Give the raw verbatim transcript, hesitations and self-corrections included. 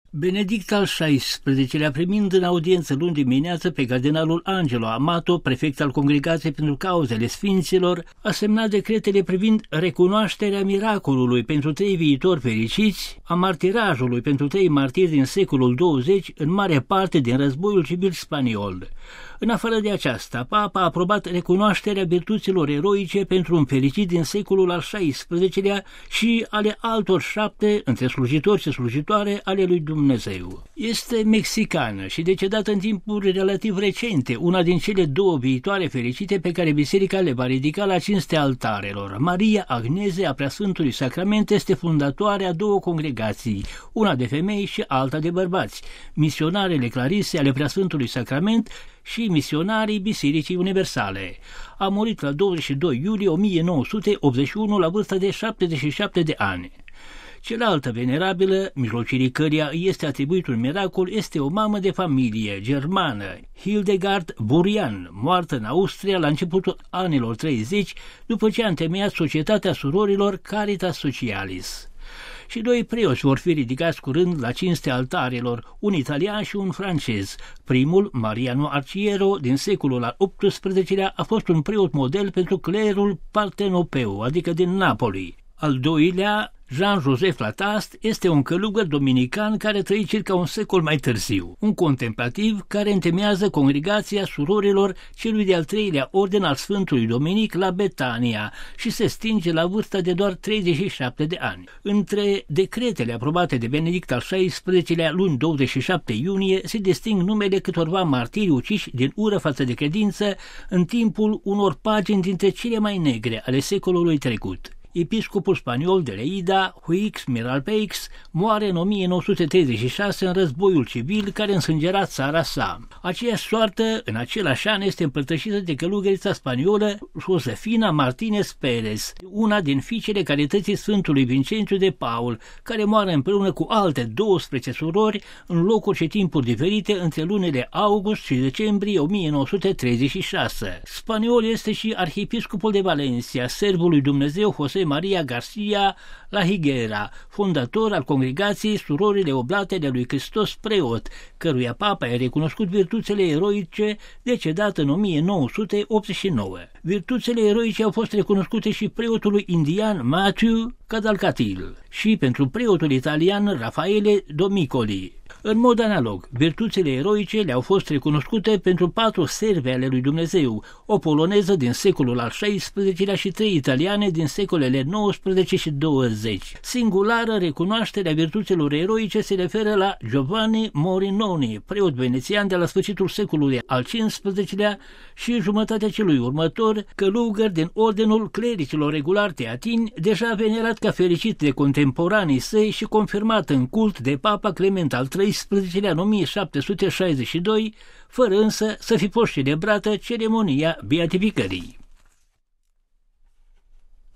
Benedict al șaisprezecelea, primind în audiență luni dimineață pe cardenalul Angelo Amato, prefect al Congregației pentru Cauzele Sfinților, a semnat decretele privind recunoașterea miracolului pentru trei viitori fericiți, a martirajului pentru trei martiri din secolul douăzeci, în mare parte din războiul civil spaniol. În afară de aceasta, Papa a aprobat recunoașterea virtuților eroice pentru un fericit din secolul al șaisprezecelea și ale altor șapte între slujitori și slujitoare ale lui Dumnezeu. Este mexicană și decedată în timpuri relativ recente, una din cele două viitoare fericite pe care biserica le va ridica la cinstea altarelor. Maria Agnese a Preasfântului Sacrament este fondatoare a două congregații, una de femei și alta de bărbați, misionarele Clarise ale Preasfântului Sacrament și misionarii Bisericii Universale. A murit la douăzeci și doi iulie o mie nouă sute optzeci și unu la vârsta de șaptezeci și șapte de ani. Cealaltă venerabilă, mijlocirii căreia îi este atribuit un miracol, este o mamă de familie germană, Hildegard Burian, moartă în Austria la începutul anilor treizeci, după ce a întemeiat Societatea Surorilor Caritas Socialis. Și doi preoți vor fi ridicați curând la cinstea altarelor, un italian și un francez. Primul, Mariano Arciero, din secolul al optsprezecelea, a fost un preot model pentru clerul partenopeu, adică din Napoli. Al doilea, Jean-Joseph Latast, este un călugăr dominican care trăi circa un secol mai târziu, un contemplativ care întemeiază congregația surorilor celui de-al treilea orden al Sfântului Dominic la Betania și se stinge la vârsta de doar treizeci și șapte de ani. Între decretele aprobate de Benedict al șaisprezecelea luni douăzeci și șapte iunie se disting numele câtorva martiri uciși din ură față de credință în timpul unor pagini dintre cele mai negre ale secolului trecut. Episcopul spaniol de Lleida, Huix Miralpeix, moare în o mie nouă sute treizeci și șase în războiul civil care însângera țara sa. Aceeași soartă, în același an, este împărtășită de călugărița spaniolă Josefina Martinez Perez, una din fiicele carității Sfântului Vincențiu de Paul, care moare împreună cu alte douăsprezece surori în locuri și timpuri diferite între lunile august și decembrie o mie nouă sute treizeci și șase. Spaniol este și arhiepiscopul de Valencia, servul lui Dumnezeu José Maria Garcia la Higuera, fondator al congregației Surorile Oblate de lui Hristos Preot, căruia papa i-a recunoscut virtuțile eroice, decedat în o mie nouă sute optzeci și nouă. Virtuțile eroice au fost recunoscute și preotului indian Matthew Cadalcatil și pentru preotul italian Raffaele Domicoli. În mod analog, virtuțile eroice le-au fost recunoscute pentru patru serve ale lui Dumnezeu, o poloneză din secolul al șaisprezecelea și trei italiane din secolele nouăsprezece și douăzeci. Singulară recunoașterea virtuților eroice se referă la Giovanni Morinoni, preot venețian de la sfârșitul secolului al cincisprezecelea și jumătatea celui următor, călugăr din ordenul clericilor regulari teatini, deja venerat ca fericit de contemporanii săi și confirmat în cult de Papa Clement al treisprezecelea în o mie șapte sute șaizeci și doi, fără însă să fi fost celebrată ceremonia beatificării.